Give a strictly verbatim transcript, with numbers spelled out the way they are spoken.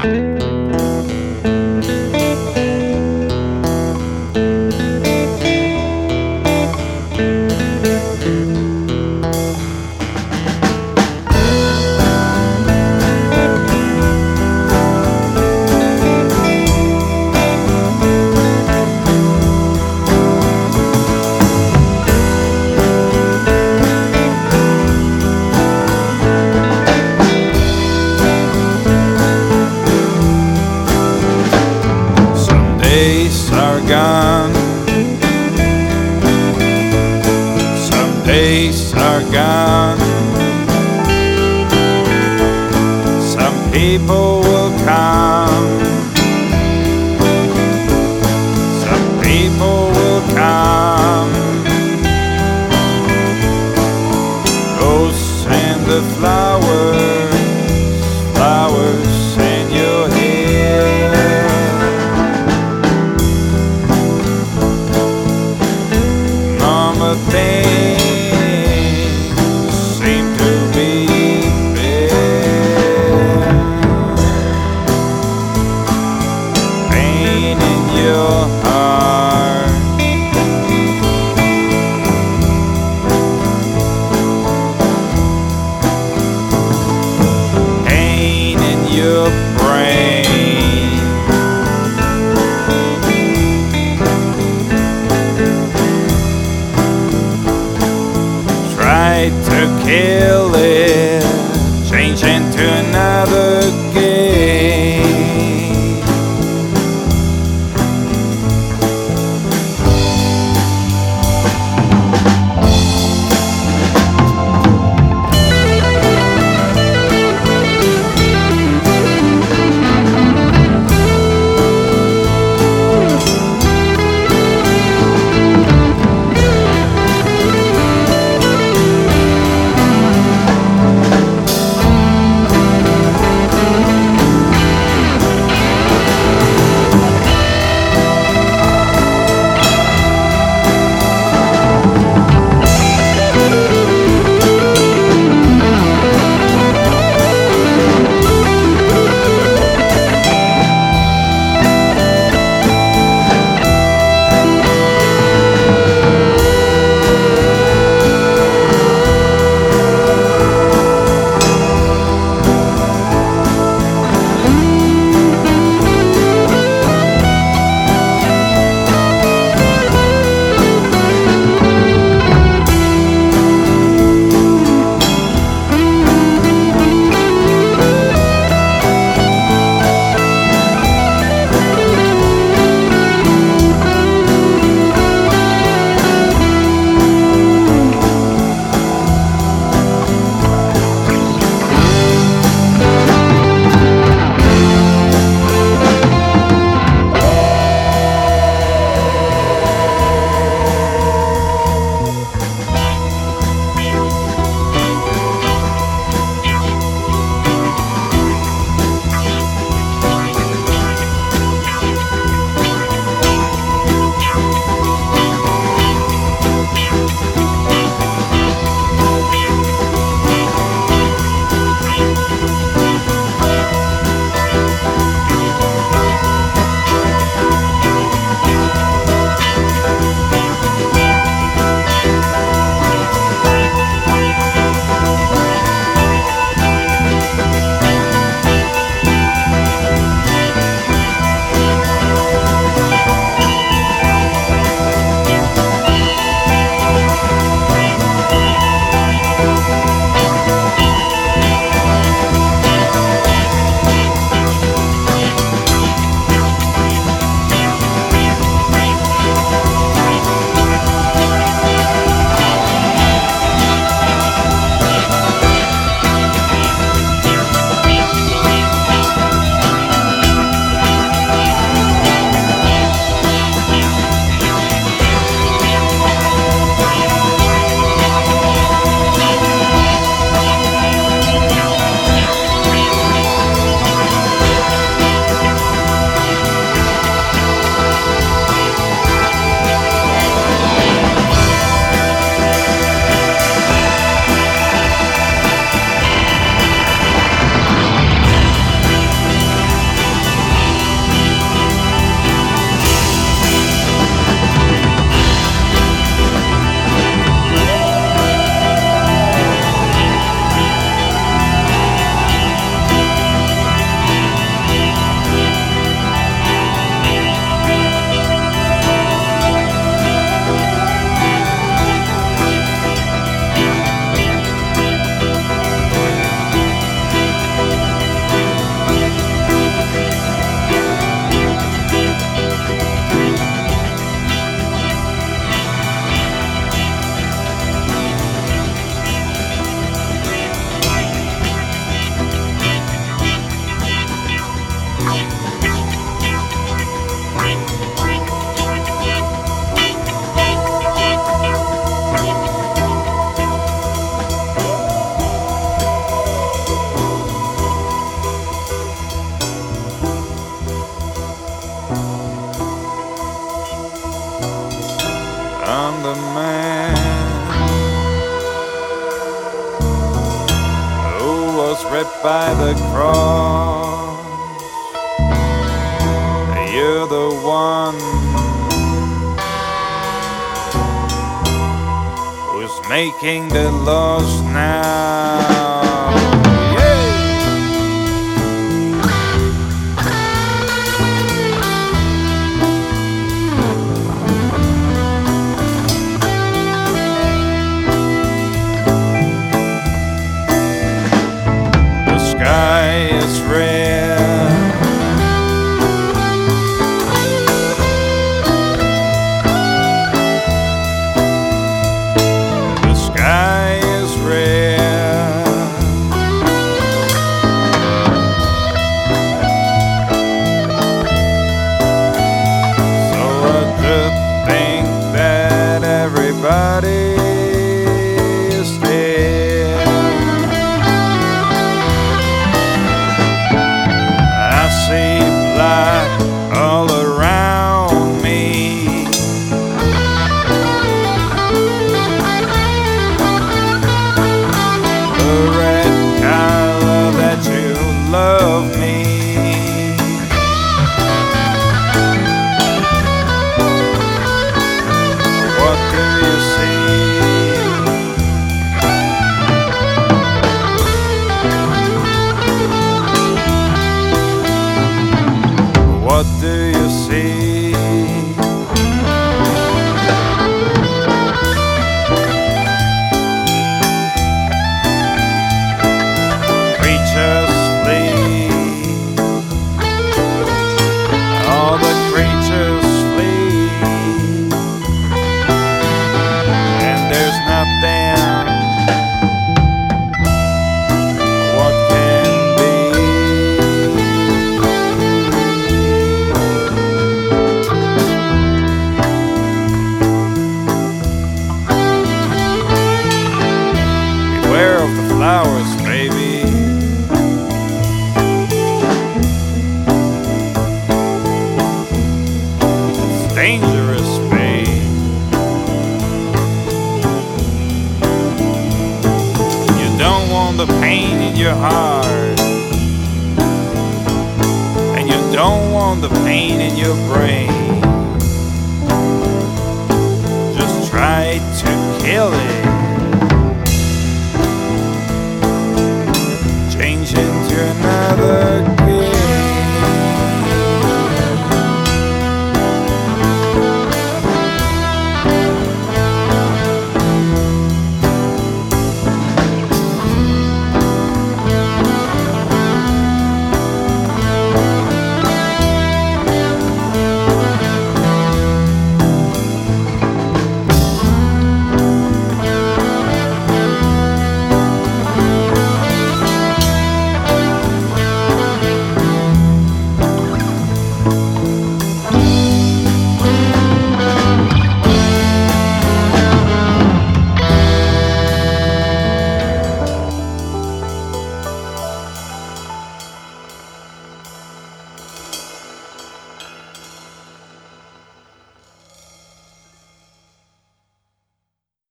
Days are gone. Some days are gone. Some people will come. Some people will come. Ghosts and the flowers, flowers in your hair. Things seem to be bare. Pain in your heart. Pain in your brain. Try to kill it, change into another game. ripped by the cross. You're the one who's making the laws now. Is red, the sky is red, so I just think that everybody is dead. See black all around me. The red color that you love me. What do you see? What do you see? Creatures flee. All the creatures flee. And there's nothing what can be. Beware of the flowers, baby. It's dangerous, babe. You don't want the pain in your heart, and you don't want the pain in your brain. Just try to kill it.